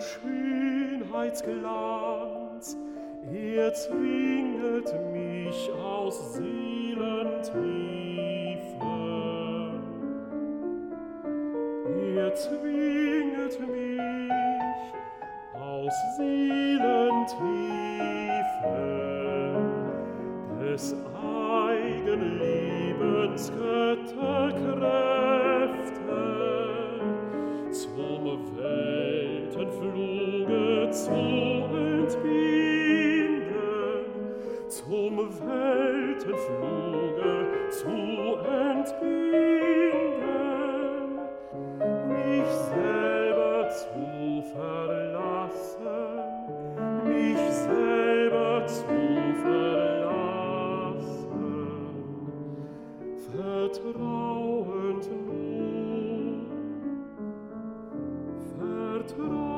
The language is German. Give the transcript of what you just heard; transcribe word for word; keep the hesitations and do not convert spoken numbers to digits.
Schönheitsglanz, er zwinget mich aus Seelentiefe. Er zwinget mich aus Seelentiefe des Eigenlebens Götterkräfte zum Weltenfluge zu entbinden, zum Weltenfluge zu entbinden, mich selber zu verlassen, mich selber zu verlassen, vertrauend nur, vertrauend